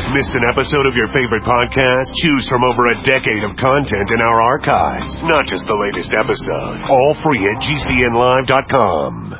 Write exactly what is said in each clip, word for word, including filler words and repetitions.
Missed an episode of your favorite podcast? Choose from over a decade of content in our archives, not just the latest episode. All free at G C N live dot com.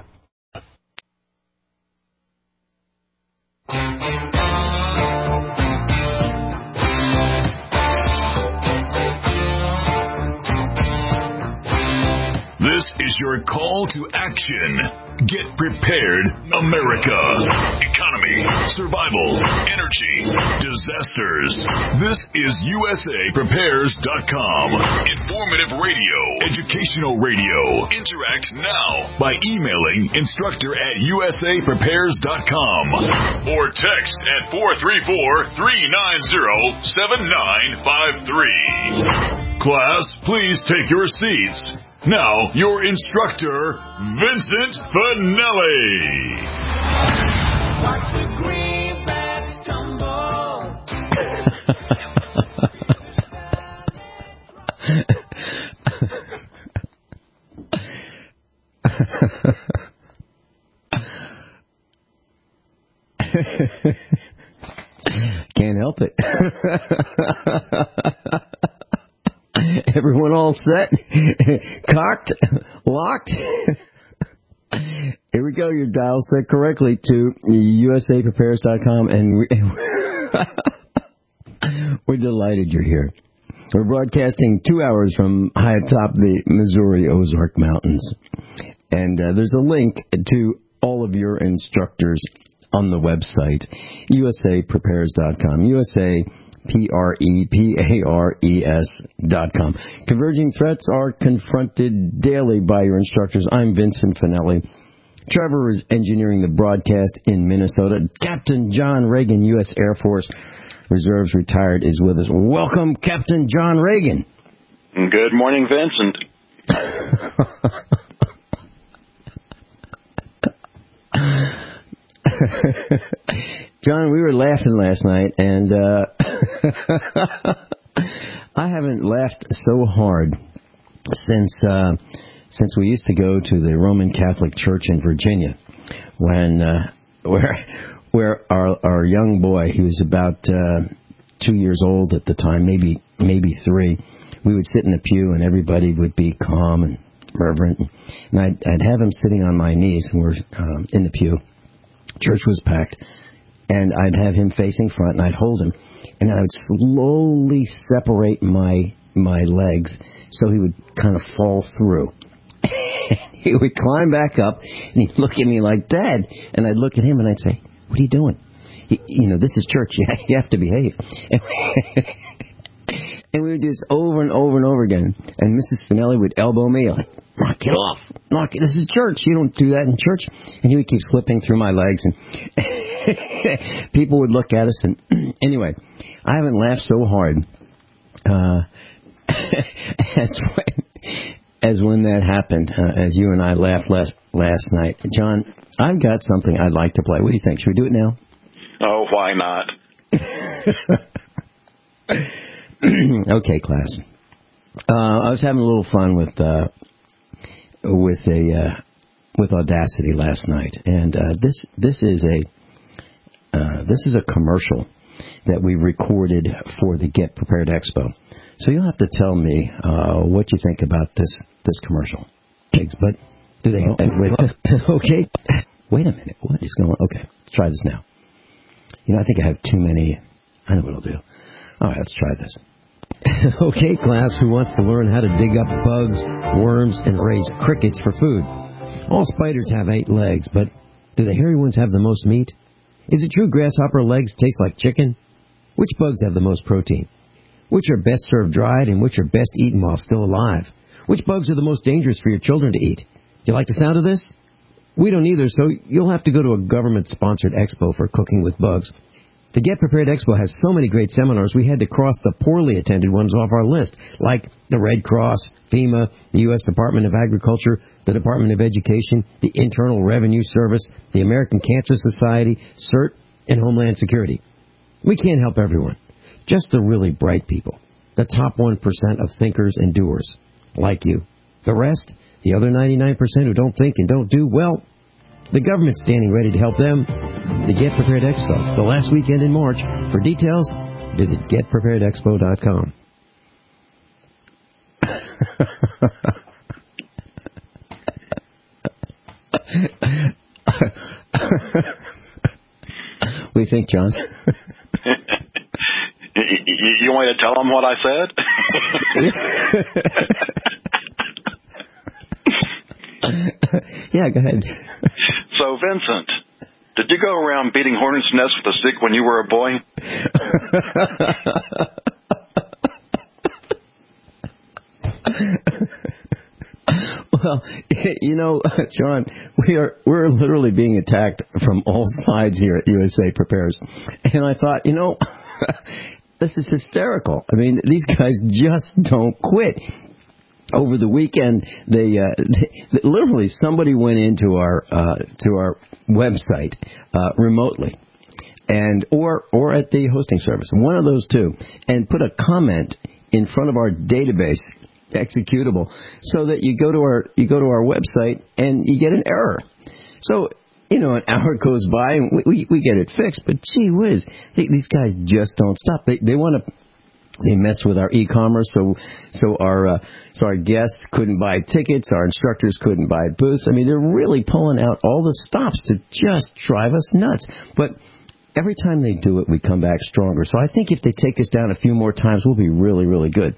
This is your call to action. Get prepared, America. Economy, survival, energy, disasters. This is U S A Prepares dot com. Informative radio, educational radio. Interact now by emailing instructor at U S A Prepares dot com or text at four three four, three nine zero, seven nine five three. Class, please take your seats. Now, your instructor, Vincent Finelli. Watch the greenbacks tumble. Can't help it. Everyone all set? Cocked? Locked? Here we go. Your dial set correctly to U S A Prepares dot com, and we, we're delighted you're here. We're broadcasting two hours from high atop the Missouri Ozark Mountains. And uh, there's a link to all of your instructors on the website, U S A Prepares dot com. U S A P R E P A R E S dot com. Converging threats are confronted daily by your instructors. I'm Vincent Finelli. Trevor is engineering the broadcast in Minnesota. Captain John Reagan, U S Air Force Reserves retired, is with us. Welcome, Captain John Reagan. Good morning, Vincent. John, we were laughing last night, and uh, I haven't laughed so hard since uh, since we used to go to the Roman Catholic Church in Virginia, when uh, where where our our young boy, he was about uh, two years old at the time, maybe maybe three. We would sit in the pew, and everybody would be calm and reverent, and I'd, I'd have him sitting on my knees, and we're um, in the pew. Church was packed. And I'd have him facing front, and I'd hold him, and I would slowly separate my my legs so he would kind of fall through. He would climb back up, and he'd look at me like, Dad, and I'd look at him, and I'd say, what are you doing? He, you know, this is church. You, you have to behave. And we would do this over and over and over again. And Missus Finelli would elbow me, like, knock it off. Knock it. This is church. You don't do that in church. And he would keep slipping through my legs, and people would look at us. And anyway, I haven't laughed so hard uh, as, when, as when that happened, uh, as you and I laughed last, last night. John, I've got something I'd like to play. What do you think? Should we do it now? Oh, why not? Okay, class. Uh, I was having a little fun with uh, with a uh, with Audacity last night, and uh, this this is a uh, this is a commercial that we recorded for the Get Prepared Expo. So you'll have to tell me uh, what you think about this this commercial. Thanks, but do they? Oh, wait, okay. Wait a minute. What is going on? Okay, let's try this now. You know, I think I have too many. I know what I'll do. All right, let's try this. Okay, class, who wants to learn how to dig up bugs, worms, and raise crickets for food? All spiders have eight legs, but do the hairy ones have the most meat? Is it true grasshopper legs taste like chicken? Which bugs have the most protein? Which are best served dried and which are best eaten while still alive? Which bugs are the most dangerous for your children to eat? Do you like the sound of this? We don't either, so you'll have to go to a government-sponsored expo for cooking with bugs. The Get Prepared Expo has so many great seminars, we had to cross the poorly attended ones off our list, like the Red Cross, FEMA, the U S Department of Agriculture, the Department of Education, the Internal Revenue Service, the American Cancer Society, CERT, and Homeland Security. We can't help everyone, just the really bright people, the top one percent of thinkers and doers, like you. The rest, the other ninety-nine percent who don't think and don't do, well, The government's standing ready to help them. The Get Prepared Expo, the last weekend in March. For details, visit get prepared expo dot com. What do you think, John? you, you want me to tell them what I said? Yeah, go ahead. So, Vincent, did you go around beating hornets' nests with a stick when you were a boy? Well, you know, John, we are we're literally being attacked from all sides here at U S A Prepares, and I thought, you know, this is hysterical. I mean, these guys just don't quit. Over the weekend, they, uh, they literally somebody went into our uh, to our website uh, remotely, and or or at the hosting service, one of those two, and put a comment in front of our database executable, so that you go to our you go to our website and you get an error. So, you know, an hour goes by and we we, we get it fixed. But gee whiz, they, these guys just don't stop. They they want to. They mess with our e-commerce, so so our uh, so our guests couldn't buy tickets, our instructors couldn't buy booths. I mean, they're really pulling out all the stops to just drive us nuts. But every time they do it, we come back stronger. So I think if they take us down a few more times, we'll be really, really good.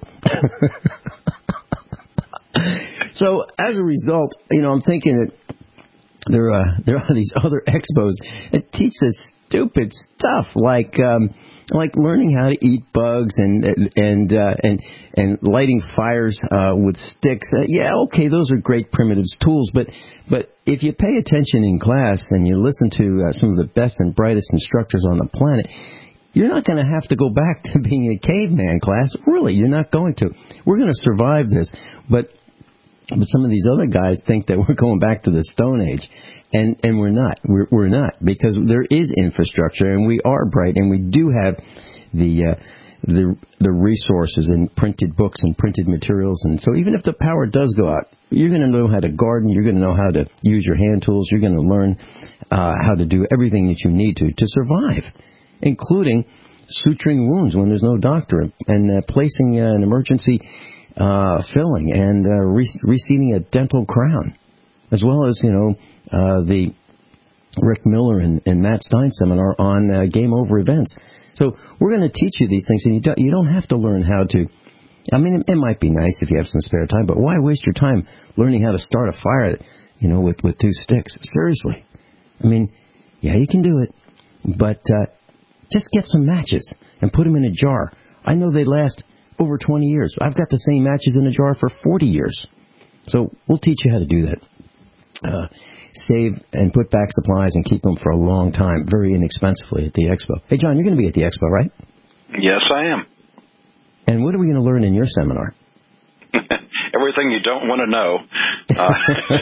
So as a result, you know, I'm thinking that there uh, there are these other expos that teach us stupid stuff like. Um, Like learning how to eat bugs and and uh, and and lighting fires uh, with sticks. Uh, yeah, okay, those are great primitives tools. But but if you pay attention in class and you listen to uh, some of the best and brightest instructors on the planet, you're not going to have to go back to being a caveman class. Really, you're not going to. We're going to survive this. But but some of these other guys think that we're going back to the Stone Age. And and we're not. We're we're not, because there is infrastructure, and we are bright, and we do have the uh, the the resources and printed books and printed materials. And so even if the power does go out, you're going to know how to garden. You're going to know how to use your hand tools. You're going to learn uh, how to do everything that you need to to survive, including suturing wounds when there's no doctor, and uh, placing uh, an emergency uh, filling, and uh, re- receiving a dental crown, as well as, you know, uh, the Rick Miller and, and Matt Stein seminar on uh, game over events. So we're going to teach you these things, and you don't, you don't have to learn how to. I mean, it, it might be nice if you have some spare time, but why waste your time learning how to start a fire, you know, with, with two sticks? Seriously. I mean, yeah, you can do it, but uh, just get some matches and put them in a jar. I know they last over twenty years. I've got the same matches in a jar for forty years. So we'll teach you how to do that. Uh, save and put back supplies and keep them for a long time, very inexpensively at the expo. Hey, John, you're going to be at the expo, right? Yes, I am. And what are we going to learn in your seminar? Everything you don't want to know. Uh,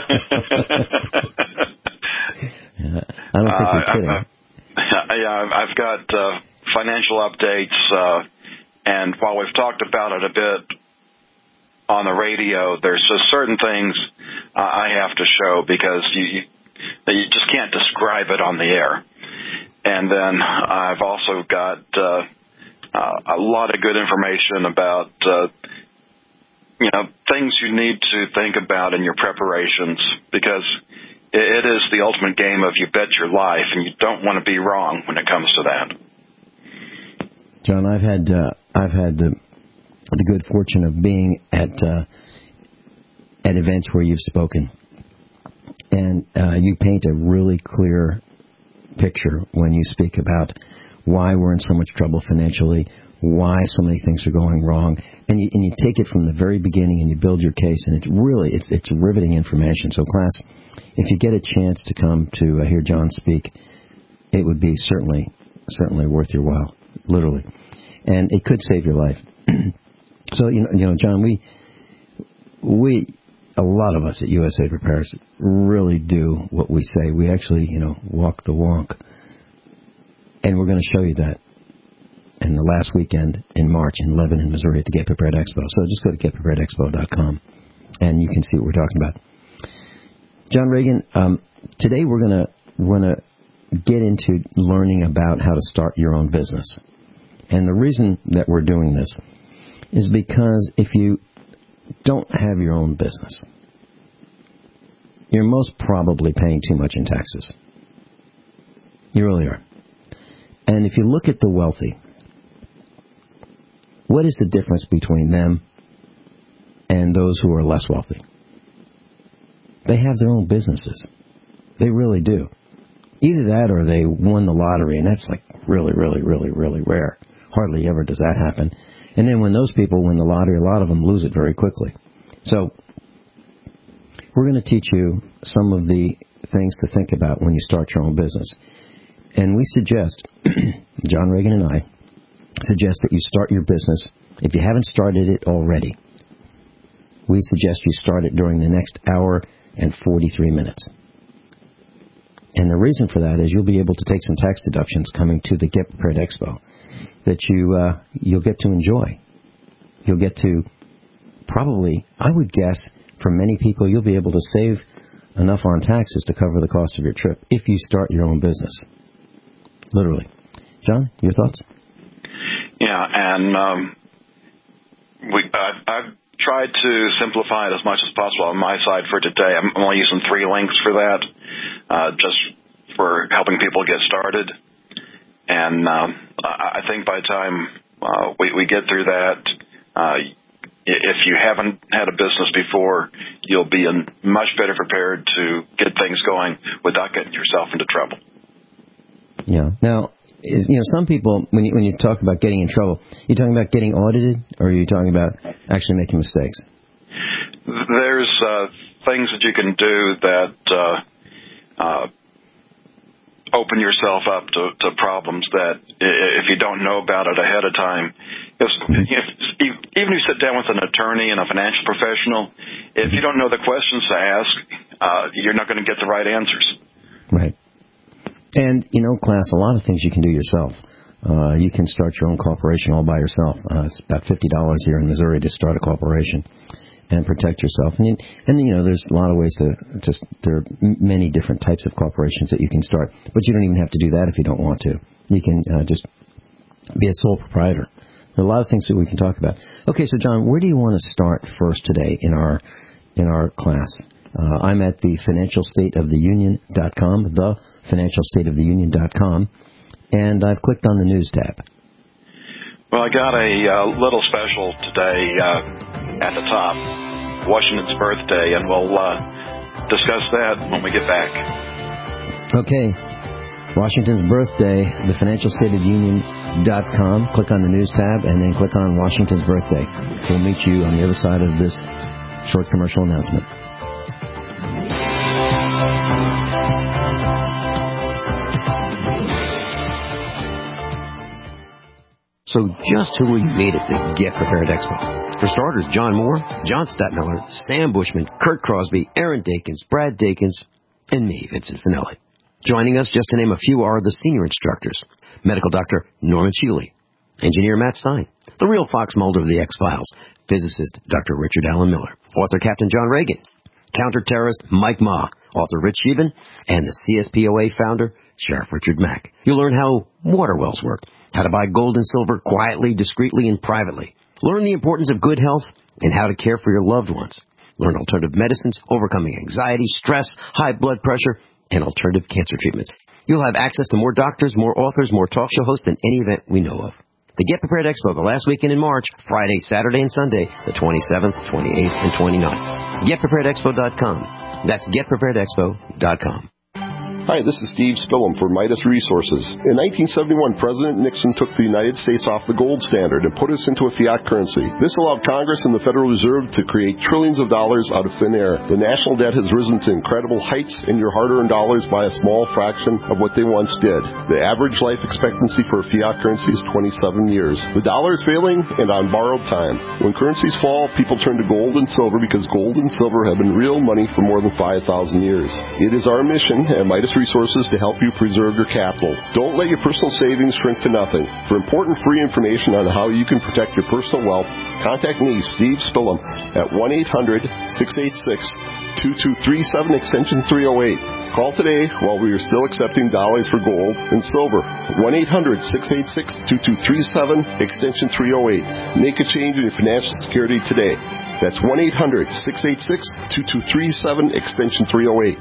yeah, I don't think you're kidding. Uh, yeah, I've got uh, financial updates, uh, and while we've talked about it a bit on the radio, there's just certain things uh, I have to show, because you, you you just can't describe it on the air. And then I've also got uh, uh, a lot of good information about uh, you know things you need to think about in your preparations, because it, it is the ultimate game of you bet your life, and you don't want to be wrong when it comes to that. John, I've had uh, I've had the the good fortune of being at uh, at events where you've spoken, and uh, you paint a really clear picture when you speak about why we're in so much trouble financially, why so many things are going wrong, and you, and you take it from the very beginning and you build your case, and it's really it's it's riveting information. So, class, if you get a chance to come to uh, hear John speak, it would be certainly certainly worth your while, literally, and it could save your life. So, you know, you know, John, we, we, a lot of us at U S A Prepares really do what we say. We actually, you know, walk the walk. And we're going to show you that in the last weekend in March in Lebanon, Missouri at the Get Prepared Expo. So just go to get prepared expo dot com and you can see what we're talking about. John Reagan, um, today we're going to want to get into learning about how to start your own business. And the reason that we're doing this is because if you don't have your own business, you're most probably paying too much in taxes. You really are. And if you look at the wealthy, what is the difference between them and those who are less wealthy? They have their own businesses. They really do. Either that or they won the lottery, and that's like really, really, really, really rare. Hardly ever does that happen. And then when those people win the lottery, a lot of them lose it very quickly. So we're going to teach you some of the things to think about when you start your own business. And we suggest, John Reagan and I, suggest that you start your business. If you haven't started it already, we suggest you start it during the next hour and forty-three minutes. And the reason for that is you'll be able to take some tax deductions coming to the Get Prepared Expo that you, uh, you'll get to enjoy. You'll get to probably, I would guess, for many people, you'll be able to save enough on taxes to cover the cost of your trip if you start your own business. Literally. John, your thoughts? Yeah, and um, we, I've, I've tried to simplify it as much as possible on my side for today. I'm only using three links for that, uh, just for helping people get started. And um, I think by the time uh, we, we get through that, uh, if you haven't had a business before, you'll be in much better prepared to get things going without getting yourself into trouble. Yeah. Now, is, you know, some people, when you, when you talk about getting in trouble, you're talking about getting audited, or are you talking about actually making mistakes? There's uh, things that you can do that uh, uh, open yourself up to, to problems that if you don't know about it ahead of time, if, if, even if you sit down with an attorney and a financial professional, if you don't know the questions to ask, uh, you're not going to get the right answers. Right. And, you know, class, a lot of things you can do yourself. Uh, you can start your own corporation all by yourself. Uh, it's about fifty dollars here in Missouri to start a corporation and protect yourself. And, and you know, there's a lot of ways to just, there are many different types of corporations that you can start. But you don't even have to do that if you don't want to. You can uh, just be a sole proprietor. There are a lot of things that we can talk about. Okay, so John, where do you want to start first today in our in our class? Uh, I'm at the financial state of the union dot com, the financial state of the union dot com, and I've clicked on the news tab. Well, I got a uh, little special today uh, at the top, Washington's birthday, and we'll uh, discuss that when we get back. Okay. Washington's birthday, the financial state of the union dot com. Click on the news tab, and then click on Washington's birthday. We'll meet you on the other side of this short commercial announcement. So just who will you meet at the Get Prepared Expo? For starters, John Moore, John Stadtmiller, Sam Bushman, Kurt Crosby, Aaron Dakins, Brad Dakins, and me, Vincent Finelli. Joining us, just to name a few, are the senior instructors: medical doctor Norman Shealy, engineer Matt Stein, the real Fox Mulder of the X-Files, physicist Doctor Richard Allen Miller, author Captain John Reagan, counter-terrorist Mike Ma, author Rich Sheben, and the C S P O A founder, Sheriff Richard Mack. You'll learn how water wells work, how to buy gold and silver quietly, discreetly, and privately. Learn the importance of good health and how to care for your loved ones. Learn alternative medicines, overcoming anxiety, stress, high blood pressure, and alternative cancer treatments. You'll have access to more doctors, more authors, more talk show hosts than any event we know of. The Get Prepared Expo, the last weekend in March, Friday, Saturday, and Sunday, the twenty-seventh, twenty-eighth, and twenty-ninth. get prepared expo dot com. That's get prepared expo dot com. Hi, this is Steve Spillum for Midas Resources. In nineteen seventy-one, President Nixon took the United States off the gold standard and put us into a fiat currency. This allowed Congress and the Federal Reserve to create trillions of dollars out of thin air. The national debt has risen to incredible heights, and your hard-earned dollars by a small fraction of what they once did. The average life expectancy for a fiat currency is twenty-seven years. The dollar is failing and on borrowed time. When currencies fall, people turn to gold and silver because gold and silver have been real money for more than five thousand years. It is our mission at Midas Resources to help you preserve your capital. Don't let your personal savings shrink to nothing. For important free information on how you can protect your personal wealth, contact me, Steve Spillum, at one eight hundred, six eight six, two two three seven, extension three oh eight. Call today while we are still accepting dollars for gold and silver. one eight hundred six eight six two two three seven, extension three oh eight. Make a change in your financial security today. That's one eight hundred six eight six two two three seven, extension three oh eight.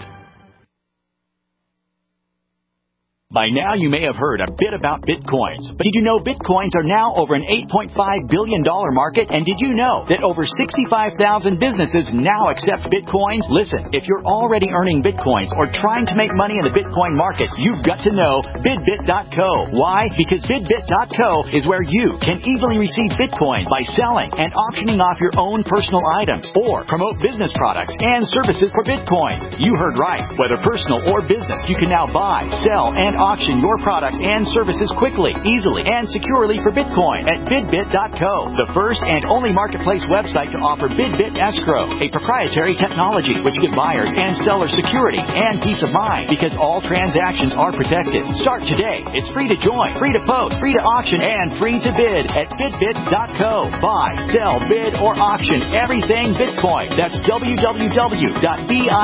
By now, you may have heard a bit about Bitcoins. But did you know Bitcoins are now over an eight point five billion dollars market? And did you know that over sixty-five thousand businesses now accept Bitcoins? Listen, if you're already earning Bitcoins or trying to make money in the Bitcoin market, you've got to know Bidbit dot co. Why? Because Bidbit dot co is where you can easily receive Bitcoin by selling and auctioning off your own personal items or promote business products and services for Bitcoins. You heard right. Whether personal or business, you can now buy, sell, and auction your products and services quickly, easily, and securely for Bitcoin at Bidbit dot co, the first and only marketplace website to offer Bidbit Escrow, a proprietary technology which gives buyers and sellers security and peace of mind because all transactions are protected. Start today. It's free to join, free to post, free to auction, and free to bid at Bidbit dot co. Buy, sell, bid, or auction everything Bitcoin. That's w w w dot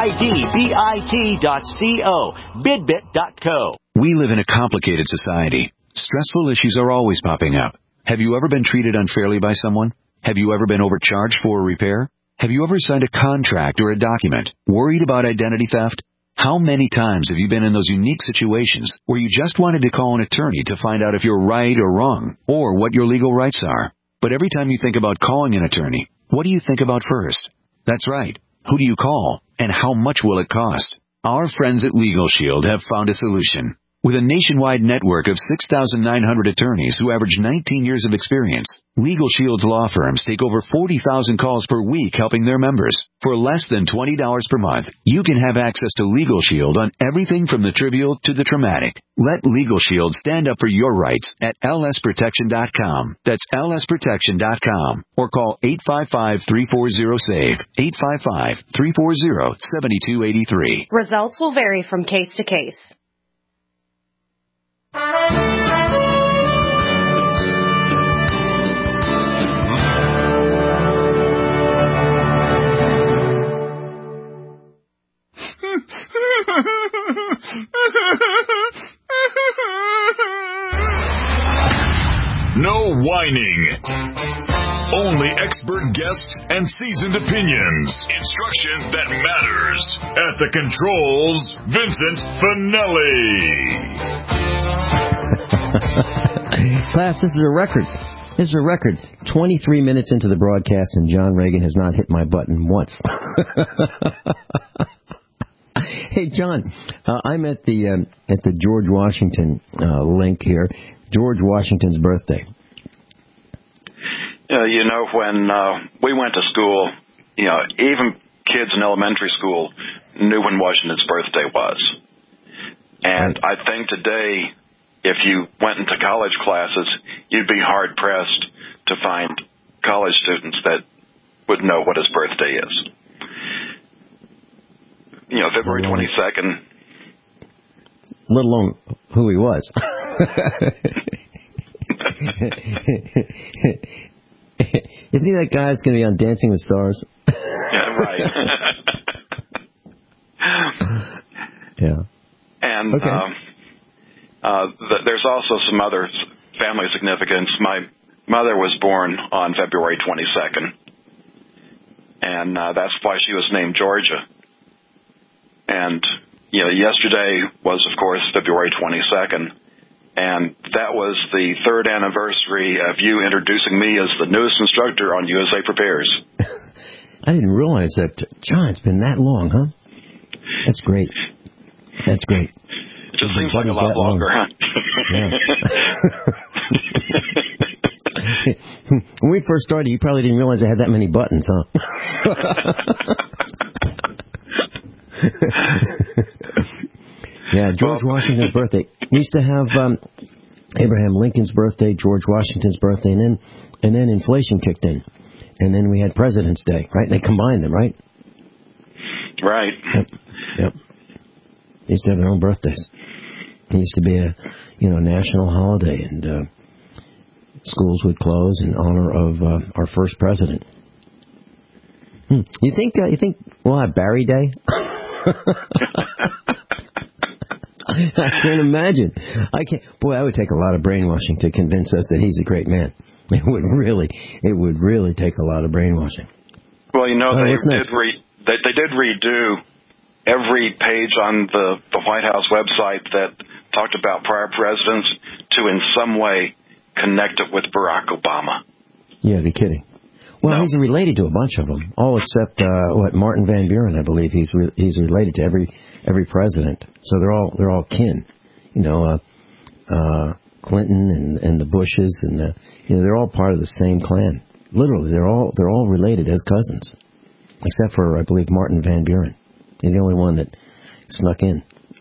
bidbit dot co. Bidbit dot co. We live in a complicated society. Stressful issues are always popping up. Have you ever been treated unfairly by someone? Have you ever been overcharged for a repair? Have you ever signed a contract or a document? Worried about identity theft? How many times have you been in those unique situations where you just wanted to call an attorney to find out if you're right or wrong, or what your legal rights are? But every time you think about calling an attorney, what do you think about first? That's right. Who do you call, and how much will it cost? Our friends at Legal Shield have found a solution. With a nationwide network of six thousand nine hundred attorneys who average nineteen years of experience, Legal Shield's law firms take over forty thousand calls per week helping their members. For less than twenty dollars per month, you can have access to Legal Shield on everything from the trivial to the traumatic. Let Legal Shield stand up for your rights at L S protection dot com. That's L S protection dot com. Or call eight five five, three four zero, S A V E, eight five five, three four zero, seven two eight three. Results will vary from case to case. No whining. Only expert guests and seasoned opinions. Instruction that matters. At the controls, Vincent Finelli. Class, this is a record. This is a record. twenty-three minutes into the broadcast, and John Reagan has not hit my button once. Hey, John, uh, I'm at the um, at the George Washington uh, link here. George Washington's birthday. Uh, you know, when uh, we went to school, you know, even kids in elementary school knew when Washington's birthday was. And right. I think today, if you went into college classes, you'd be hard-pressed to find college students that would know what his birthday is. You know, February twenty-second. Let alone who he was. Isn't he that guy that's going to be on Dancing with Stars? Yeah, right. Yeah. And okay. um, uh, th- there's also some other family significance. My mother was born on February twenty-second, and uh, that's why she was named Georgia. And, you know, yesterday was, of course, February twenty-second, and that was the third anniversary of you introducing me as the newest instructor on U S A Prepares. I didn't realize that. John, it's been that long, huh? That's great. That's great. It just seems like a lot longer, long. Huh? Yeah. When we first started, you probably didn't realize I had that many buttons, huh? Yeah, George Washington's birthday. We used to have um, Abraham Lincoln's birthday, George Washington's birthday, and then and then inflation kicked in, and then we had President's Day, right? They combined them, right? Right. Yep. Yep. They used to have their own birthdays. It used to be a, you know, national holiday, and uh, schools would close in honor of uh, our first president. Hmm. You think? Uh, you think we'll have Barry Day? I can't imagine. I can't. Boy, that would take a lot of brainwashing to convince us that he's a great man. It would really, it would really take a lot of brainwashing. Well, you know, oh, they did re- they, they did redo every page on the, the White House website that talked about prior presidents to in some way connect it with Barack Obama. Yeah, be kidding. Well, no. He's related to a bunch of them, all except uh, what Martin Van Buren, I believe. He's re- he's related to every every president, so they're all they're all kin. You know, uh, uh, Clinton and, and the Bushes, and the, you know, they're all part of the same clan. Literally, they're all they're all related as cousins, except for I believe Martin Van Buren. He's the only one that snuck in.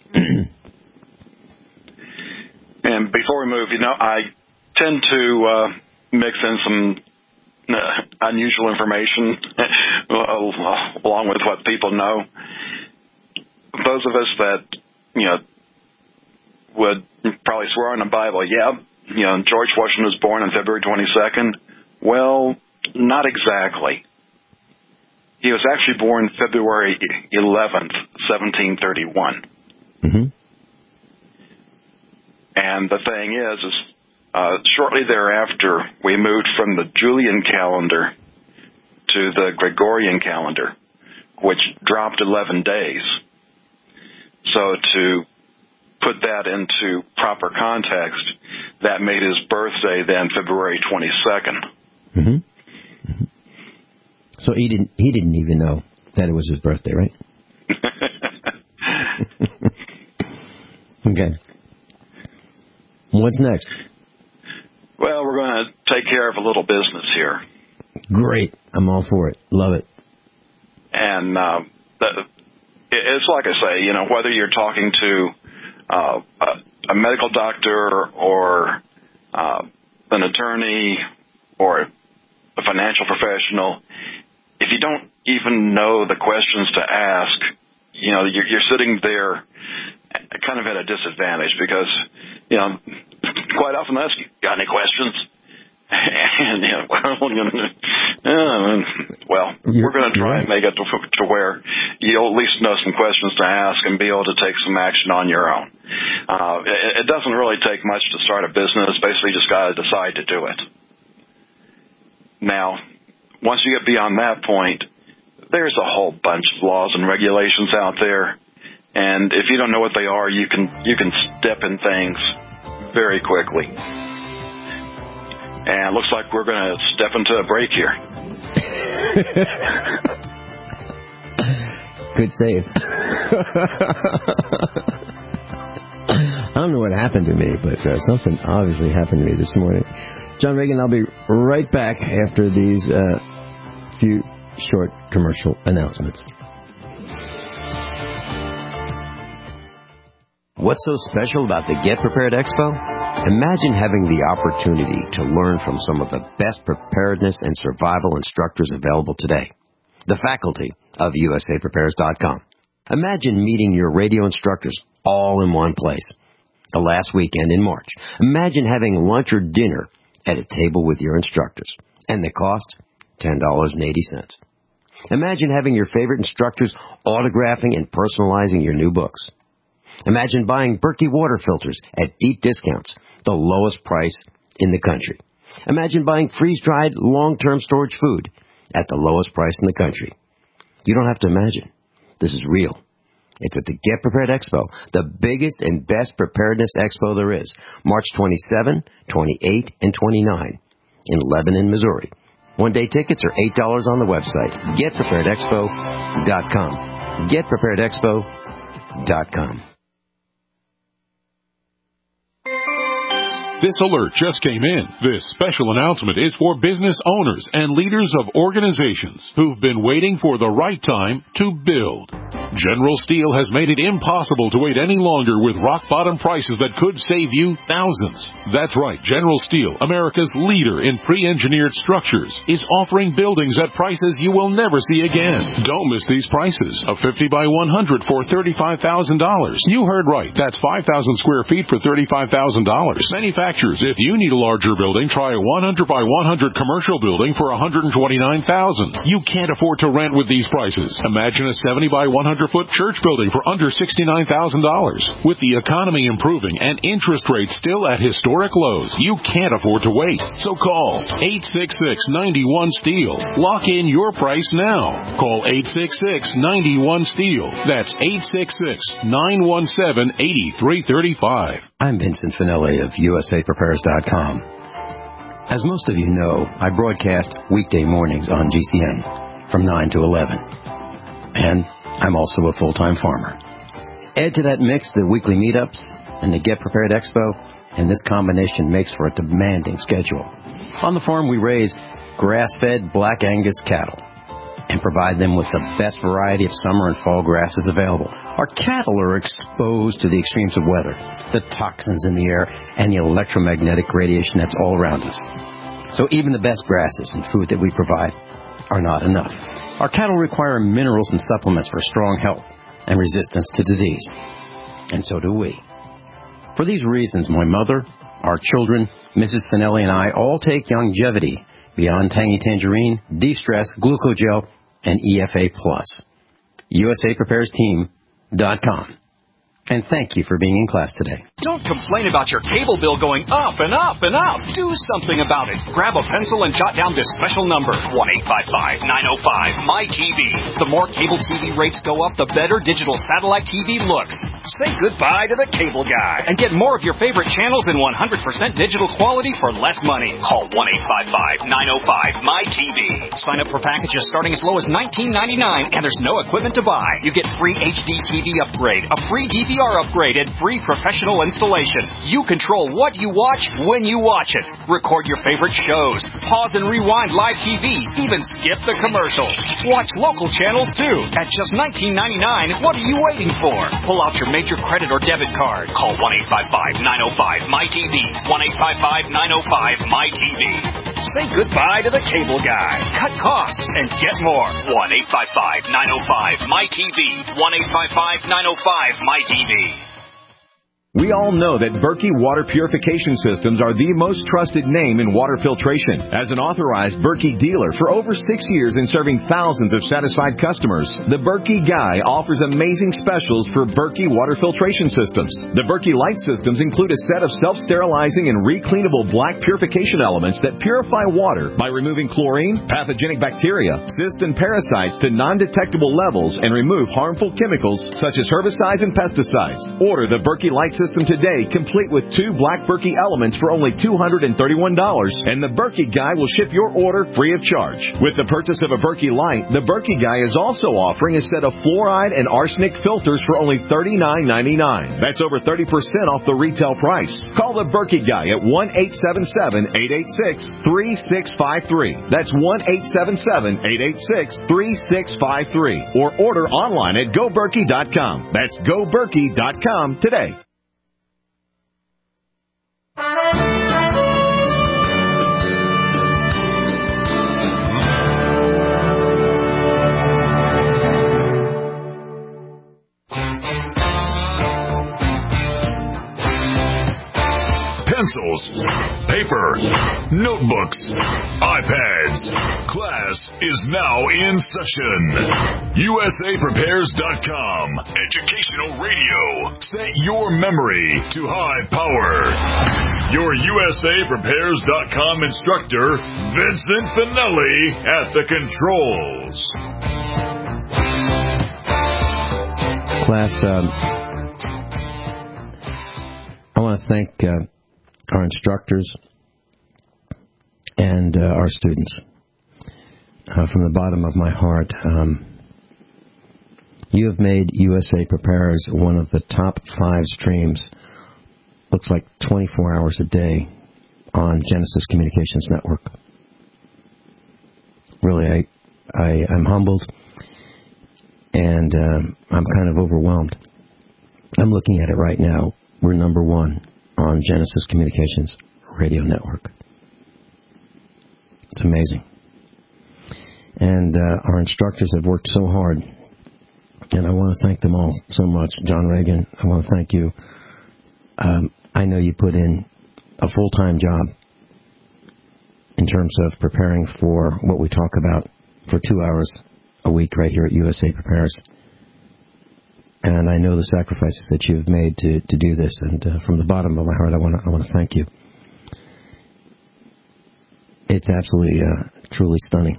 And before we move, you know, I tend to uh, mix in some uh, unusual information along with what people know. Those of us that, you know, would probably swear on the Bible, yeah, you know, George Washington was born on February twenty-second. Well, not exactly. He was actually born February eleventh, seventeen thirty-one. Mm-hmm. And the thing is, is uh, shortly thereafter, we moved from the Julian calendar to the Gregorian calendar, which dropped eleven days. So to put that into proper context, that made his birthday then February twenty-second. Mm-hmm. Mm-hmm. So he didn't he didn't even know that it was his birthday, right? Okay. What's next? Well, we're going to take care of a little business here. Great. I'm all for it. Love it. And uh, the, it's like I say, you know, whether you're talking to uh, a, a medical doctor or uh, an attorney or a financial professional, if you don't even know the questions to ask, you know, you're, you're sitting there kind of at a disadvantage because, you know, quite often I ask, got any questions? And, you know, well, well we're going to try and make it to, to where you'll at least know some questions to ask and be able to take some action on your own. Uh, it, it doesn't really take much to start a business. Basically, you just got to decide to do it. Now, once you get beyond that point, there's a whole bunch of laws and regulations out there, and if you don't know what they are, you can you can step in things very quickly. And it looks like we're going to step into a break here. Good save. I don't know what happened to me, but uh, something obviously happened to me this morning. John Reagan, I'll be right back after these uh, few short commercial announcements. What's so special about the Get Prepared Expo? Imagine having the opportunity to learn from some of the best preparedness and survival instructors available today. The faculty of U S A Prepares dot com. Imagine meeting your radio instructors all in one place. The last weekend in March. Imagine having lunch or dinner at a table with your instructors. And the cost? ten dollars and eighty cents. Imagine having your favorite instructors autographing and personalizing your new books. Imagine buying Berkey water filters at deep discounts, the lowest price in the country. Imagine buying freeze-dried, long-term storage food at the lowest price in the country. You don't have to imagine. This is real. It's at the Get Prepared Expo, the biggest and best preparedness expo there is, March twenty-seventh, twenty-eighth, and twenty-ninth in Lebanon, Missouri. One-day tickets are eight dollars on the website, get prepared expo dot com. get prepared expo dot com. This alert just came in. This special announcement is for business owners and leaders of organizations who've been waiting for the right time to build. General Steel has made it impossible to wait any longer with rock-bottom prices that could save you thousands. That's right. General Steel, America's leader in pre-engineered structures, is offering buildings at prices you will never see again. Don't miss these prices. A fifty by one hundred for thirty-five thousand dollars. You heard right. That's five thousand square feet for thirty-five thousand dollars. Manufacturers, if you need a larger building, try a one hundred by one hundred commercial building for one hundred twenty-nine thousand dollars. You can't afford to rent with these prices. Imagine a seventy by one hundred foot church building for under sixty-nine thousand dollars. With the economy improving and interest rates still at historic lows, you can't afford to wait. So call eight six six, nine one, STEEL. Lock in your price now. Call eight six six, nine one, STEEL. That's eight six six, nine one seven, eight three three five. I'm Vincent Finelli of U S A Prepares dot com. As most of you know, I broadcast weekday mornings on G C N from nine to eleven. And I'm also a full-time farmer. Add to that mix the weekly meetups and the Get Prepared Expo, and this combination makes for a demanding schedule. On the farm, we raise grass-fed Black Angus cattle and provide them with the best variety of summer and fall grasses available. Our cattle are exposed to the extremes of weather, the toxins in the air, and the electromagnetic radiation that's all around us. So even the best grasses and food that we provide are not enough. Our cattle require minerals and supplements for strong health and resistance to disease. And so do we. For these reasons, my mother, our children, Missus Finelli, and I all take Longevity Beyond Tangy Tangerine, De-Stress, Glucogel, and E F A Plus. U S A Prepares Team dot com. And thank you for being in class today. Don't complain about your cable bill going up and up and up. Do something about it. Grab a pencil and jot down this special number, one eight five five, nine oh five, M Y T V. The more cable T V rates go up, the better digital satellite T V looks. Say goodbye to the cable guy and get more of your favorite channels in one hundred percent digital quality for less money. Call one eight five five, nine oh five, M Y T V. Sign up for packages starting as low as nineteen ninety-nine, and there's no equipment to buy. You get free H D T V upgrade, a free D V R upgrade, and free professional installation. You control what you watch when you watch it. Record your favorite shows. Pause and rewind live T V. Even skip the commercials. Watch local channels too. At just nineteen ninety-nine, what are you waiting for? Pull out your major credit or debit card. Call one eight five five, nine oh five, M Y T V. one eight five five, nine oh five, M Y T V. Say goodbye to the cable guy. Cut costs and get more. one eight five five, nine oh five, M Y T V. one eight five five, nine oh five, M Y T V. We all know that Berkey Water Purification Systems are the most trusted name in water filtration. As an authorized Berkey dealer for over six years and serving thousands of satisfied customers, the Berkey Guy offers amazing specials for Berkey Water Filtration Systems. The Berkey Light Systems include a set of self-sterilizing and recleanable black purification elements that purify water by removing chlorine, pathogenic bacteria, cysts, and parasites to non-detectable levels and remove harmful chemicals such as herbicides and pesticides. Order the Berkey Light System today, complete with two black Berkey elements for only two hundred thirty-one dollars, and the Berkey Guy will ship your order free of charge. With the purchase of a Berkey Light, the Berkey Guy is also offering a set of fluoride and arsenic filters for only thirty-nine ninety-nine. That's over thirty percent off the retail price. Call the Berkey Guy at one eight seven seven, eight eight six, three six five three. That's one eight seven seven, eight eight six, three six five three. Or order online at go berkey dot com. That's go berkey dot com today. Pencils, paper, notebooks, iPads. Class is now in session. U S A Prepares dot com. Educational radio. Set your memory to high power. Your U S A Prepares dot com instructor, Vincent Finelli, at the controls. Class, um, I want to thank uh, our instructors and uh, our students uh, from the bottom of my heart. Um, you have made U S A Prepares one of the top five streams, looks like twenty-four hours a day, on Genesis Communications Network. Really, I, I, I'm humbled, and um, I'm kind of overwhelmed. I'm looking at it right now. We're number one on Genesis Communications Radio Network. It's amazing. And uh, our instructors have worked so hard, and I want to thank them all so much. John Reagan, I want to thank you. Um, I know you put in a full-time job in terms of preparing for what we talk about for two hours a week right here at U S A Prepares. and I know the sacrifices that you've made to, to do this. And uh, from the bottom of my heart, I want to I want to thank you. It's absolutely, uh, truly stunning.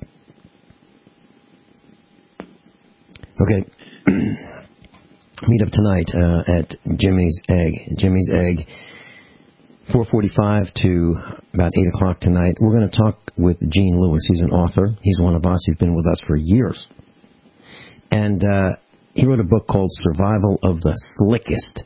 Okay. Meet up tonight uh, at Jimmy's Egg. Jimmy's Egg, four forty-five to about eight o'clock tonight. We're going to talk with Gene Lewis. He's an author. He's one of us. He's been with us for years. And uh, he wrote a book called Survival of the Slickest.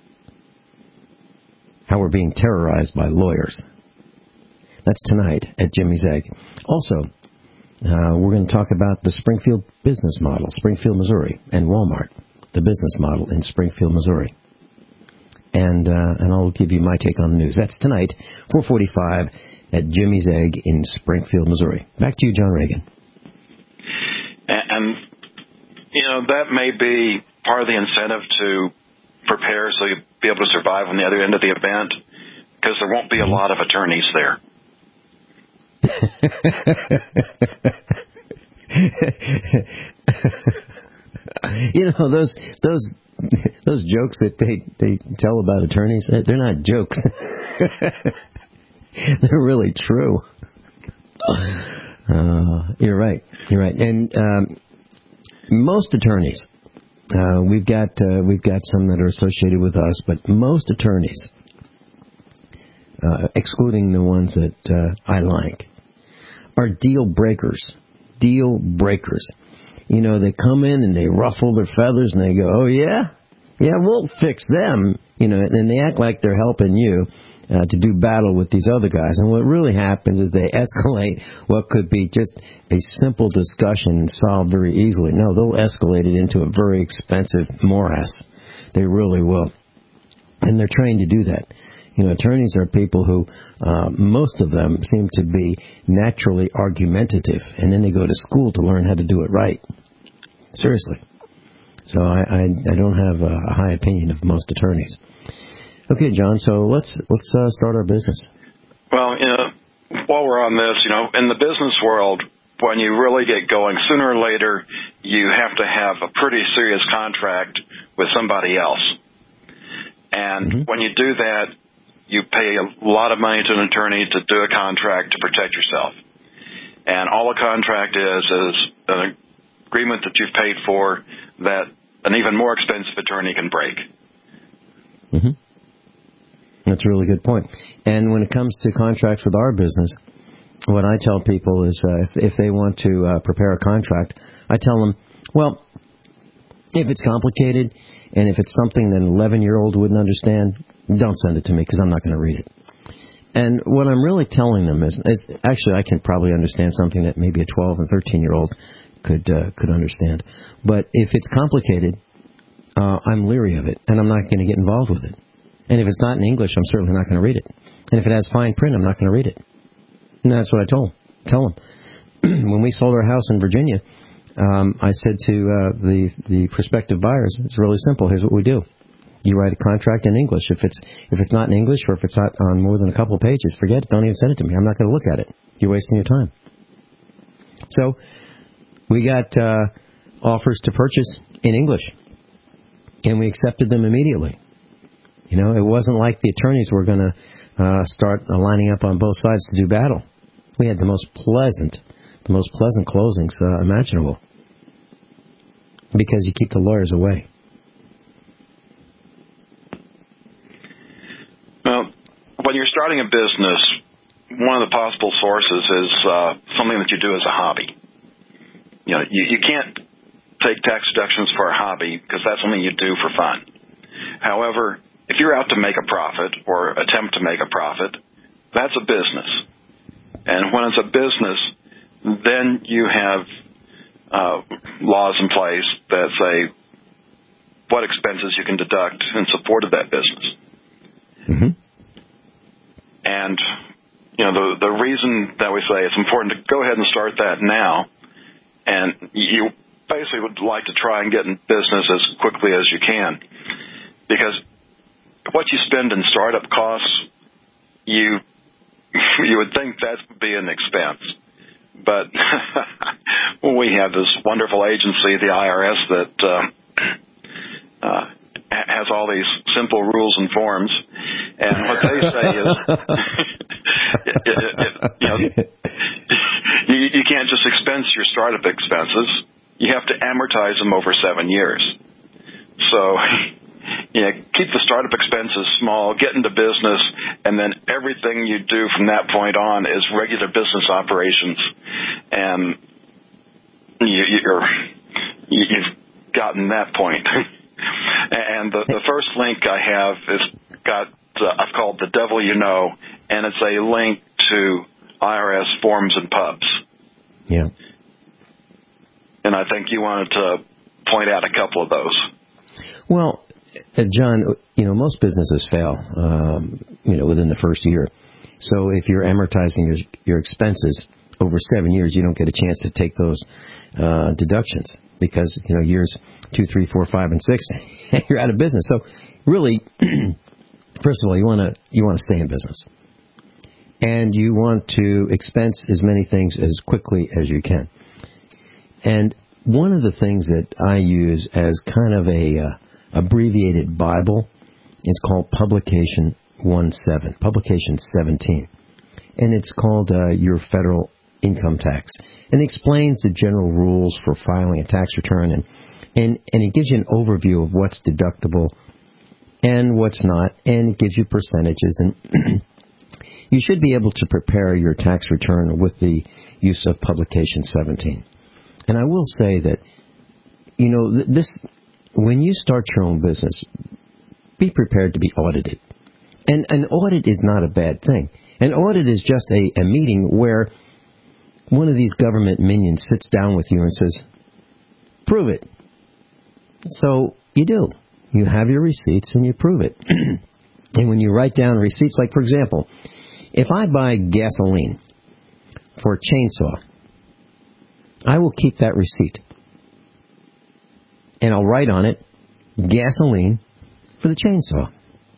How we're being terrorized by lawyers. That's tonight at Jimmy's Egg. Also, uh, we're going to talk about the Springfield business model, Springfield, Missouri, and Walmart, the business model in Springfield, Missouri. And uh, and I'll give you my take on the news. That's tonight, four forty-five at Jimmy's Egg in Springfield, Missouri. Back to you, John Reagan. And, and you know, that may be part of the incentive to prepare so you'll be able to survive on the other end of the event, because there won't be a lot of attorneys there. You know, those those those jokes that they, they tell about attorneys, they're not jokes. They're really true. Uh, you're right. You're right. And um, most attorneys, uh, we've got uh, we've got some that are associated with us, but most attorneys, uh, excluding the ones that uh, I like, are deal breakers. Deal breakers. You know, they come in and they ruffle their feathers and they go, oh, yeah? Yeah, we'll fix them. You know, and they act like they're helping you uh, to do battle with these other guys. And what really happens is they escalate what could be just a simple discussion and solved very easily. No, they'll escalate it into a very expensive morass. They really will. And they're trained to do that. You know, attorneys are people who, uh, most of them seem to be naturally argumentative, and then they go to school to learn how to do it right. Seriously. So I, I, I don't have a high opinion of most attorneys. Okay, John, so let's let's uh, start our business. Well, you know, while we're on this, you know, in the business world, when you really get going, sooner or later, you have to have a pretty serious contract with somebody else. And mm-hmm. when you do that, you pay a lot of money to an attorney to do a contract to protect yourself. And all a contract is is an agreement that you've paid for that an even more expensive attorney can break. Mm-hmm. That's a really good point. And when it comes to contracts with our business, what I tell people is uh, if, if they want to uh, prepare a contract, I tell them, well, if it's complicated and if it's something that an eleven-year-old wouldn't understand, don't send it to me because I'm not going to read it. And what I'm really telling them is, is actually I can probably understand something that maybe a twelve and thirteen-year-old could uh, could understand. But if it's complicated, uh, I'm leery of it, and I'm not going to get involved with it. And if it's not in English, I'm certainly not going to read it. And if it has fine print, I'm not going to read it. And that's what I told tell them. When we sold our house in Virginia, um, I said to uh, the the prospective buyers, it's really simple. Here's what we do. You write a contract in English. If it's if it's not in English or if it's not on more than a couple of pages, forget it. Don't even send it to me. I'm not going to look at it. You're wasting your time. So we got uh, offers to purchase in English, and we accepted them immediately. You know, it wasn't like the attorneys were going to uh, start uh, lining up on both sides to do battle. We had the most pleasant, the most pleasant closings uh, imaginable because you keep the lawyers away. Well, when you're starting a business, one of the possible sources is uh, something that you do as a hobby. You know, you, you can't take tax deductions for a hobby because that's something you do for fun. However, if you're out to make a profit or attempt to make a profit, that's a business. And when it's a business, then you have uh, laws in place that say what expenses you can deduct in support of that business. Mm-hmm. And, you know, the the reason that we say it's important to go ahead and start that now, and you basically would like to try and get in business as quickly as you can, because what you spend in startup costs, you you would think that would be an expense. But we have this wonderful agency, the I R S, that uh, uh, has all these simple rules and forms, and what they say is, it, it, it, you know, you, you can't just expense your startup expenses. You have to amortize them over seven years. So, you know, keep the startup expenses small, get into business, and then everything you do from that point on is regular business operations, and you, you're, you've gotten that point. And the, the first link I have is got, uh, I've called The Devil You Know, and it's a link to I R S forms and pubs. Yeah. And I think you wanted to point out a couple of those. Well, uh, John, you know, most businesses fail, um, you know, within the first year. So if you're amortizing your, your expenses over seven years, you don't get a chance to take those uh, deductions because, you know, years two, three, four, five, and six, you're out of business. So really, first of all, you want to you want to stay in business. And you want to expense as many things as quickly as you can. And one of the things that I use as kind of a uh, abbreviated Bible is called Publication seventeen, Publication seventeen. And it's called uh, Your Federal Income Tax. And it explains the general rules for filing a tax return, and, and, and it gives you an overview of what's deductible and what's not, and it gives you percentages. And you should be able to prepare your tax return with the use of Publication seventeen. And I will say that, you know, this when you start your own business, be prepared to be audited. And an audit is not a bad thing. An audit is just a, a meeting where one of these government minions sits down with you and says, prove it. So you do. You have your receipts and you prove it. And when you write down receipts, like, for example, if I buy gasoline for a chainsaw, I will keep that receipt. And I'll write on it, gasoline for the chainsaw.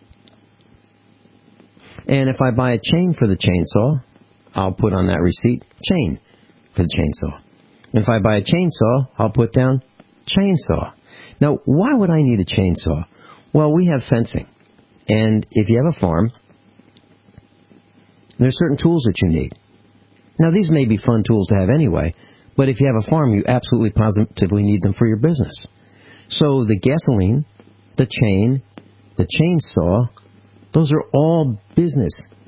And if I buy a chain for the chainsaw, I'll put on that receipt, chain for the chainsaw. If I buy a chainsaw, I'll put down chainsaw. Now, why would I need a chainsaw? Well, we have fencing. And if you have a farm, there's certain tools that you need. Now, these may be fun tools to have anyway, but if you have a farm, you absolutely positively need them for your business. So the gasoline, the chain, the chainsaw, those are all business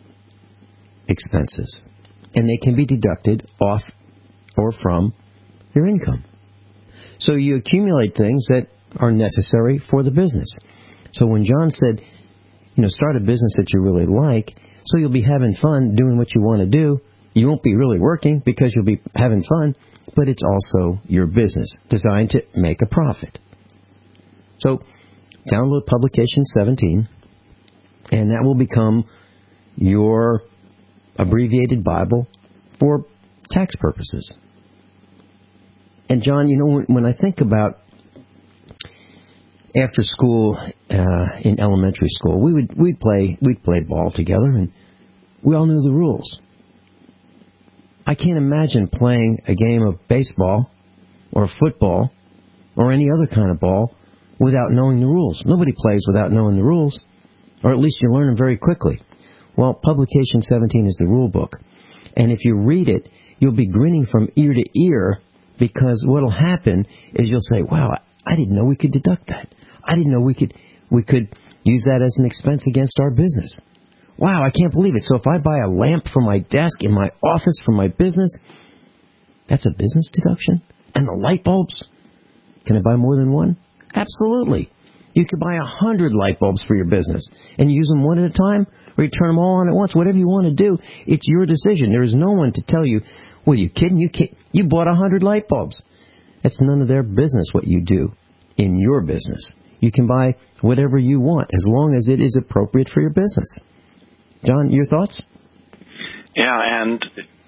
expenses. And they can be deducted off or from your income. So you accumulate things that are necessary for the business. So when John said, you know, start a business that you really like, so you'll be having fun doing what you want to do. You won't be really working because you'll be having fun, but it's also your business designed to make a profit. So download Publication seventeen, and that will become your abbreviated Bible for tax purposes. And John, you know, when I think about after school uh, in elementary school, we would we'd play we'd play ball together, and we all knew the rules. I can't imagine playing a game of baseball or football or any other kind of ball without knowing the rules. Nobody plays without knowing the rules, or at least you learn them very quickly. Well, Publication seventeen is the rule book, and if you read it, you'll be grinning from ear to ear, because what'll happen is you'll say, wow, I didn't know we could deduct that. I didn't know we could we could use that as an expense against our business. Wow, I can't believe it. So if I buy a lamp for my desk in my office for my business, that's a business deduction? And the light bulbs? Can I buy more than one? Absolutely. You could buy a hundred light bulbs for your business and use them one at a time, or you turn them all on at once. Whatever you want to do, it's your decision. There is no one to tell you, well, are you kidding? You can't, you bought a hundred light bulbs. It's none of their business what you do in your business. You can buy whatever you want as long as it is appropriate for your business. John, your thoughts? Yeah, and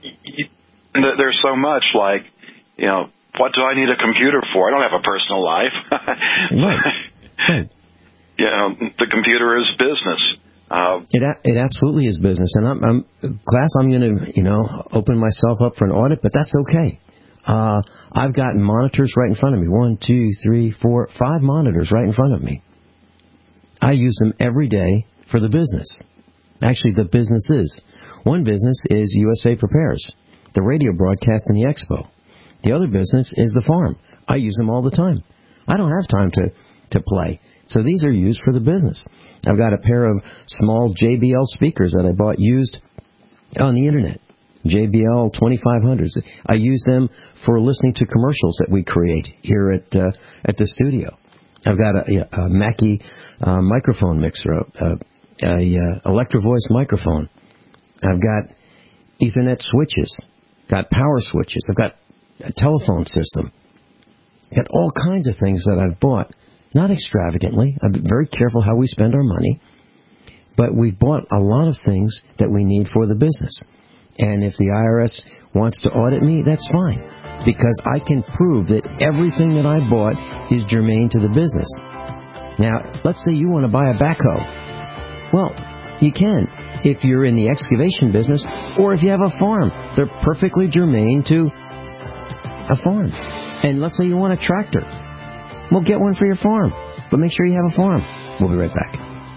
there's so much like, you know, what do I need a computer for? I don't have a personal life. Right. Right. You know, the computer is business. Uh, it a- it absolutely is business, and I'm, I'm class. I'm going to you know open myself up for an audit, but that's okay. Uh, I've got monitors right in front of me. One, two, three, four, five monitors right in front of me. I use them every day for the business. Actually, the businesses. One business is U S A Prepares, the radio broadcast in the expo. The other business is the farm. I use them all the time. I don't have time to, to play. So these are used for the business. I've got a pair of small J B L speakers that I bought used on the Internet. J B L twenty-five hundreds. I use them for listening to commercials that we create here at uh, at the studio. I've got a, a Mackie uh, microphone mixer, a, a, a uh, Electro Voice microphone. I've got Ethernet switches, got power switches. I've got a telephone system. I've got all kinds of things that I've bought. Not extravagantly. I'm very careful how we spend our money. But we've bought a lot of things that we need for the business. And if the I R S wants to audit me, that's fine. Because I can prove that everything that I bought is germane to the business. Now, let's say you want to buy a backhoe. Well, you can if you're in the excavation business or if you have a farm. They're perfectly germane to a farm. And let's say you want a tractor. Well, get one for your farm. But make sure you have a farm. We'll be right back.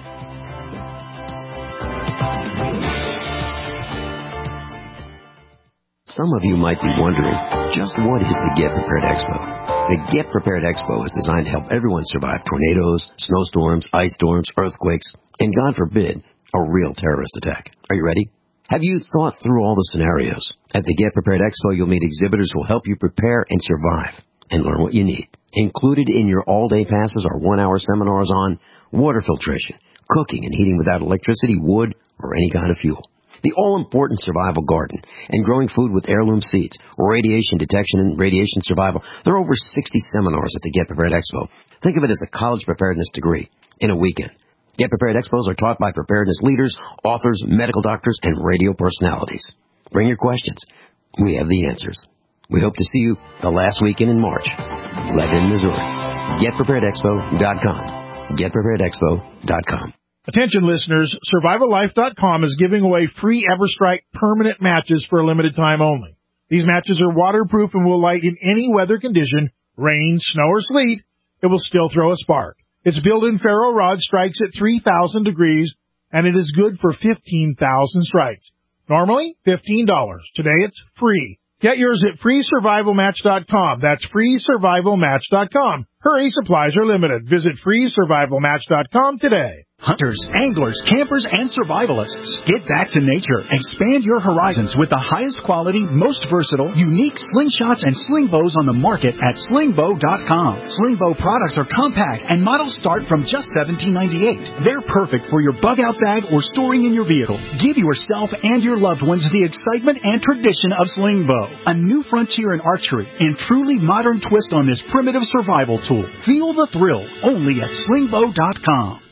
Some of you might be wondering, just what is the Get Prepared Expo? The Get Prepared Expo is designed to help everyone survive tornadoes, snowstorms, ice storms, earthquakes, and God forbid, a real terrorist attack. Are you ready? Have you thought through all the scenarios? At the Get Prepared Expo, you'll meet exhibitors who will help you prepare and survive and learn what you need. Included in your all-day passes are one-hour seminars on water filtration, cooking and heating without electricity, wood, or any kind of fuel. The all-important survival garden and growing food with heirloom seeds, radiation detection and radiation survival. There are over sixty seminars at the Get Prepared Expo. Think of it as a college preparedness degree in a weekend. Get Prepared Expos are taught by preparedness leaders, authors, medical doctors, and radio personalities. Bring your questions. We have the answers. We hope to see you the last weekend in March, Lebanon, Missouri. Get Prepared Expo dot com. Get Prepared Expo dot com. Attention listeners, Survival Life dot com is giving away free EverStrike permanent matches for a limited time only. These matches are waterproof and will light in any weather condition, rain, snow, or sleet. It will still throw a spark. Its built-in ferro rod strikes at three thousand degrees, and it is good for fifteen thousand strikes. Normally, fifteen dollars. Today, it's free. Get yours at free survival match dot com. That's free survival match dot com. Hurry, supplies are limited. Visit free survival match dot com today. Hunters, anglers, campers, and survivalists. Get back to nature. Expand your horizons with the highest quality, most versatile, unique slingshots and sling bows on the market at sling bow dot com. Sling bow products are compact and models start from just seventeen ninety-eight. They're perfect for your bug-out bag or storing in your vehicle. Give yourself and your loved ones the excitement and tradition of sling bow. A new frontier in archery and truly modern twist on this primitive survival tool. Feel the thrill only at sling bow dot com.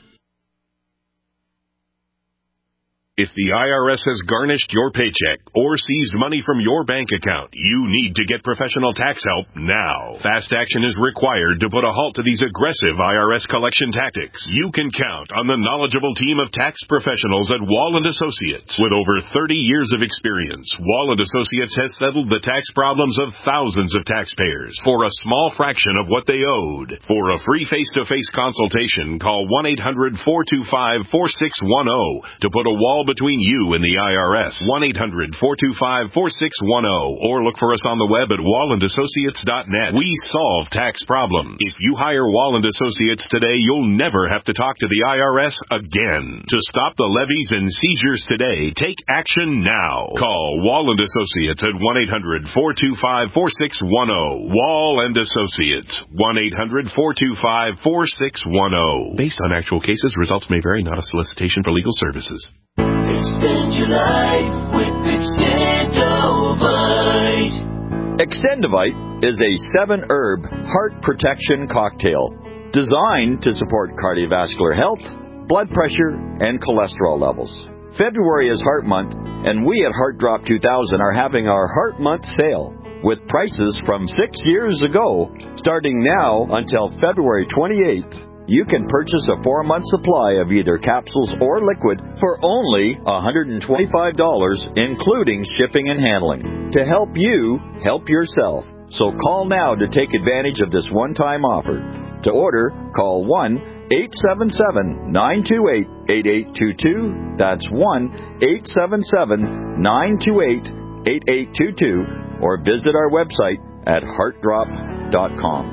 If the I R S has garnished your paycheck or seized money from your bank account, you need to get professional tax help now. Fast action is required to put a halt to these aggressive I R S collection tactics. You can count on the knowledgeable team of tax professionals at Wall and Associates. With over thirty years of experience, Wall and Associates has settled the tax problems of thousands of taxpayers for a small fraction of what they owed. For a free face-to-face consultation, call one eight hundred four two five four six one zero to put a wall between you and the I R S. one eight hundred four two five four six one zero or look for us on the web at wall and associates dot net. We solve tax problems. If you hire Wall and Associates today, you'll never have to talk to the I R S again. To stop the levies and seizures today, take action now. Call Wall and Associates at one eight hundred four two five four six one zero. Wall and Associates, one eight hundred four two five four six one zero. Based on actual cases, results may vary, not a solicitation for legal services. Extend your life with Extendovite. Extendovite is a seven-herb heart protection cocktail designed to support cardiovascular health, blood pressure, and cholesterol levels. February is Heart Month, and we at Heart Drop two thousand are having our Heart Month sale with prices from six years ago starting now until February twenty-eighth. You can purchase a four-month supply of either capsules or liquid for only one hundred twenty-five dollars, including shipping and handling. To help you help yourself, So call now to take advantage of this one-time offer. To order, call one eight seven seven, nine two eight, eight eight two two. That's one eight seven seven, nine two eight, eight eight two two. Or visit our website at heart drop dot com.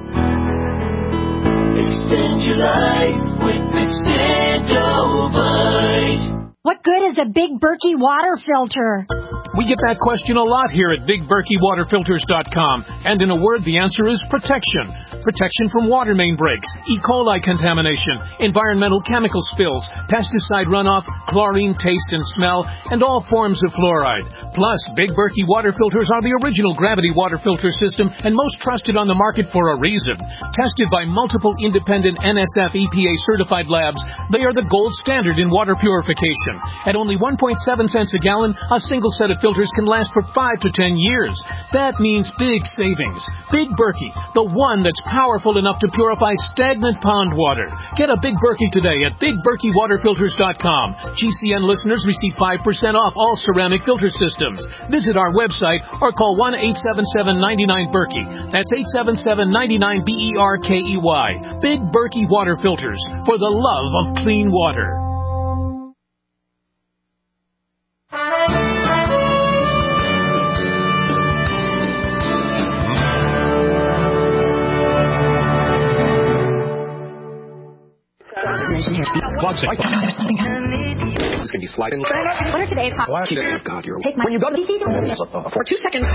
Extend your life with Extendovite. What good is a Big Berkey water filter? We get that question a lot here at big berkey water filters dot com. And in a word, the answer is protection. Protection from water main breaks, E. coli contamination, environmental chemical spills, pesticide runoff, chlorine taste and smell, and all forms of fluoride. Plus, Big Berkey water filters are the original gravity water filter system and most trusted on the market for a reason. Tested by multiple independent N S F E P A certified labs, they are the gold standard in water purification. At only one point seven cents a gallon, a single set of filters can last for five to ten years. That means big savings. Big Berkey, the one that's powerful enough to purify stagnant pond water. Get a Big Berkey today at big berkey water filters dot com. G C N listeners receive five percent off all ceramic filter systems. Visit our website or call one eight seven seven, nine nine, Berkey. That's eight seven seven, nine nine, B E R K E Y. Big Berkey water filters for the love of clean water. There's something happening. It's going to be sliding. What are today's hot? Oh, God, you're... Take my... When you go to the... For two seconds.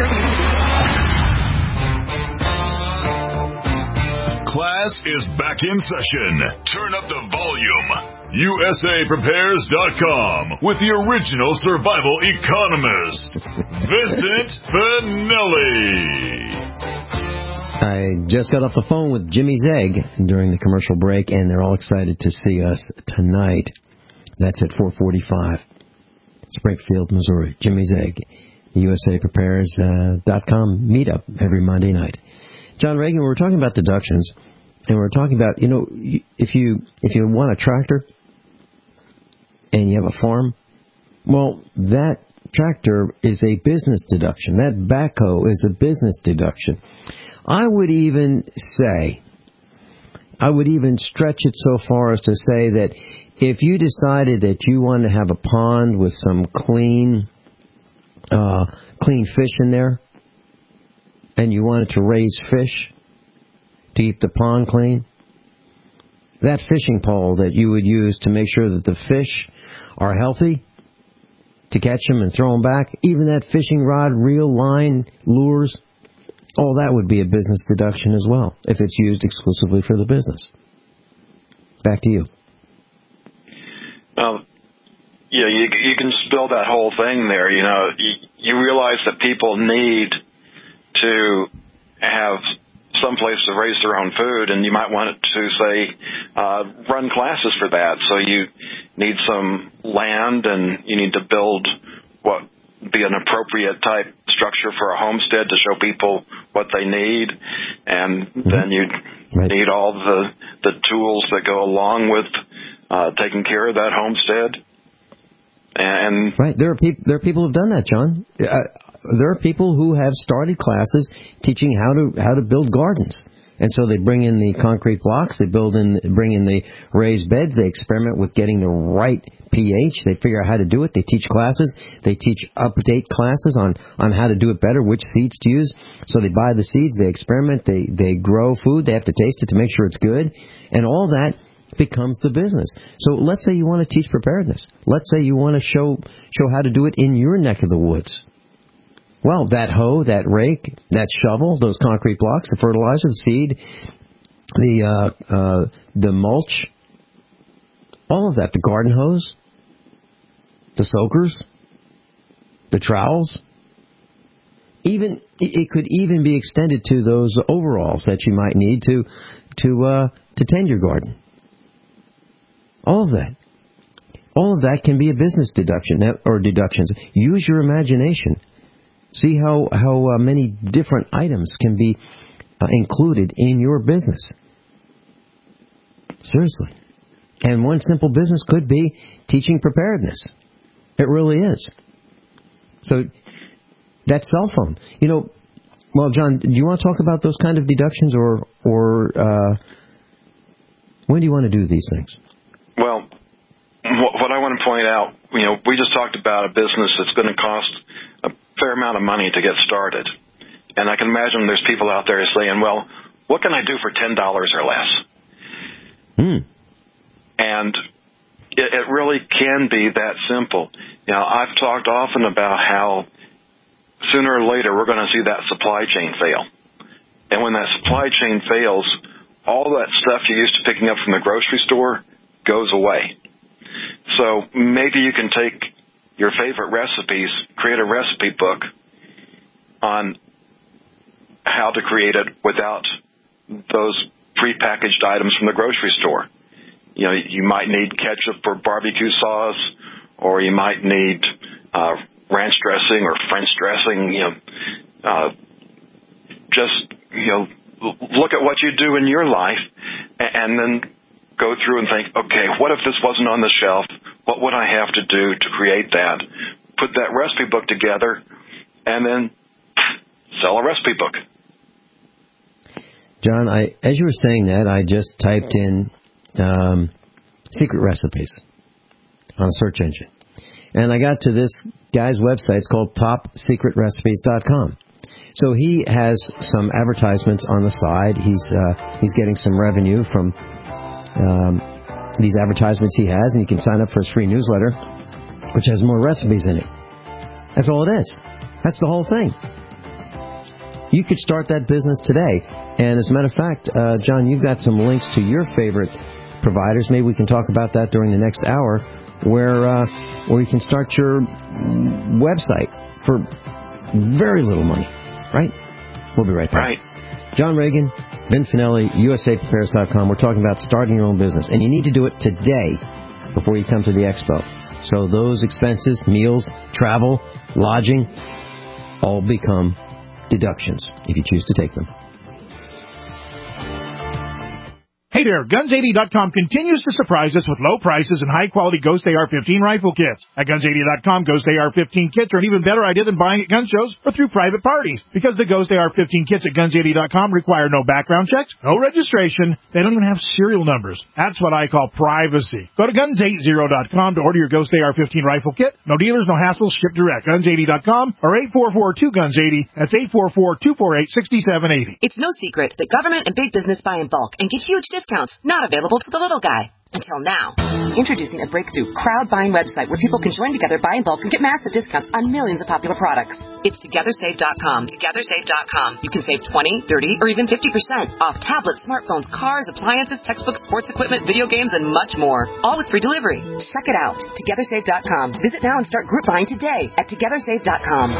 Class is back in session. Turn up the volume. U S A prepares dot com with the original survival economist, Vincent Finelli. I just got off the phone with Jimmy's Egg during the commercial break, and they're all excited to see us tonight. That's at four forty-five, Springfield, Missouri. Jimmy's Egg, U S A prepares dot com meetup every Monday night. John Reagan, we were talking about deductions, and we were talking about, you know, if you if you want a tractor and you have a farm, well, that tractor is a business deduction. That backhoe is a business deduction. I would even say, I would even stretch it so far as to say that if you decided that you wanted to have a pond with some clean, uh, clean fish in there, and you wanted to raise fish to keep the pond clean, that fishing pole that you would use to make sure that the fish are healthy, to catch them and throw them back, even that fishing rod, reel, line, lures, all that would be a business deduction as well, if it's used exclusively for the business. Back to you. Well, yeah, you, you can spill that whole thing there. You know, you, you realize that people need to have some place to raise their own food, and you might want to, say, uh, run classes for that. So you need some land, and you need to build what would be an appropriate type structure for a homestead to show people what they need, and mm-hmm. then you right. need all the the tools that go along with uh, taking care of that homestead. And right, there are people there are people who've done that, John. Uh, there are people who have started classes teaching how to how to build gardens. And so they bring in the concrete blocks, they build in, bring in the raised beds, they experiment with getting the right pH, they figure out how to do it, they teach classes, they teach update classes on, on how to do it better, which seeds to use. So they buy the seeds, they experiment, they, they grow food, they have to taste it to make sure it's good, and all that becomes the business. So let's say you want to teach preparedness. Let's say you want to show show how to do it in your neck of the woods. Well, that hoe, that rake, that shovel, those concrete blocks, the fertilizer, the seed, the uh, uh, the mulch, all of that, the garden hose, the soakers, the trowels, even it could even be extended to those overalls that you might need to to uh, to tend your garden. All of that, all of that can be a business deduction or deductions. Use your imagination. See how, how uh, many different items can be uh, included in your business. Seriously. And one simple business could be teaching preparedness. It really is. So that cell phone. You know, Well, John, do you want to talk about those kind of deductions, or or uh, when do you want to do these things? Well, what I want to point out, you know, we just talked about a business that's going to cost a fair amount of money to get started. And I can imagine there's people out there saying, well, what can I do for ten dollars or less? Hmm. And it, it really can be that simple. You know, I've talked often about how sooner or later we're going to see that supply chain fail. And when that supply chain fails, all that stuff you're used to picking up from the grocery store goes away. So maybe you can take your favorite recipes, create a recipe book on how to create it without those prepackaged items from the grocery store. You know, you might need ketchup or barbecue sauce, or you might need uh, ranch dressing or French dressing. You know, uh, just you know, look at what you do in your life, and then go through and think, okay, what if this wasn't on the shelf? What would I have to do to create that? Put that recipe book together, and then sell a recipe book. John, I, as you were saying that, I just typed in um, secret recipes on a search engine. And I got to this guy's website. It's called top secret recipes dot com. So he has some advertisements on the side. He's uh, he's getting some revenue from um, these advertisements he has, and you can sign up for his free newsletter, which has more recipes in it. That's all it is. That's the whole thing. You could start that business today. And as a matter of fact, uh, John, you've got some links to your favorite providers. Maybe we can talk about that during the next hour, where uh, where you can start your website for very little money, right? We'll be right back. Right. John Reagan, Vin Finelli, U S A Prepares dot com. We're talking about starting your own business, and you need to do it today before you come to the expo. So those expenses, meals, travel, lodging, all become deductions if you choose to take them. Hey there, Guns eighty dot com continues to surprise us with low prices and high-quality Ghost A R fifteen rifle kits. At Guns eighty dot com, Ghost A R fifteen kits are an even better idea than buying at gun shows or through private parties, because the Ghost A R fifteen kits at Guns eighty dot com require no background checks, no registration, they don't even have serial numbers. That's what I call privacy. Go to Guns eighty dot com to order your Ghost A R fifteen rifle kit. No dealers, no hassles, ship direct. Guns eighty dot com or eight four four two guns eighty. That's eight four four two four eight six seven eight zero. It's no secret that government and big business buy in bulk and get huge discounts, not available to the little guy. Until now. Introducing a breakthrough crowd buying website where people can join together, buy in bulk, and get massive discounts on millions of popular products. It's Together Save dot com. Together Save dot com. You can save twenty, thirty, or even fifty percent off tablets, smartphones, cars, appliances, textbooks, sports equipment, video games, and much more. All with free delivery. Check it out. Together Save dot com. Visit now and start group buying today at Together Save dot com.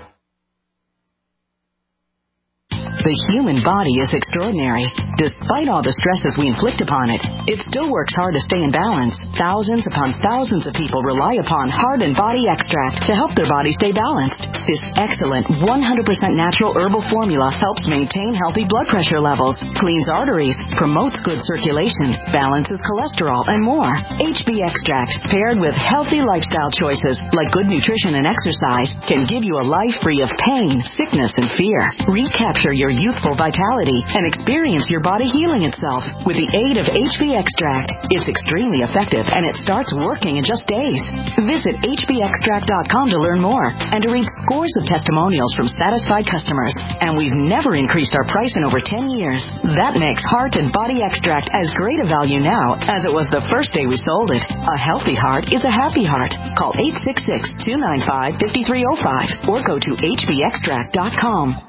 The human body is extraordinary. Despite all the stresses we inflict upon it, it still works hard to stay in balance. Thousands upon thousands of people rely upon Heart and Body Extract to help their body stay balanced. This excellent one hundred percent natural herbal formula helps maintain healthy blood pressure levels, cleans arteries, promotes good circulation, balances cholesterol, and more. H B Extract, paired with healthy lifestyle choices like good nutrition and exercise, can give you a life free of pain, sickness, and fear. Recapture your youthful vitality and experience your body healing itself with the aid of H B Extract. It's extremely effective and it starts working in just days. Visit H B extract dot com to learn more and to read scores of testimonials from satisfied customers. And we've never increased our price in over ten years. That makes Heart and Body Extract as great a value now as it was the first day we sold it. A healthy heart is a happy heart. Call eight six six, two nine five, five three zero five or go to H B extract dot com.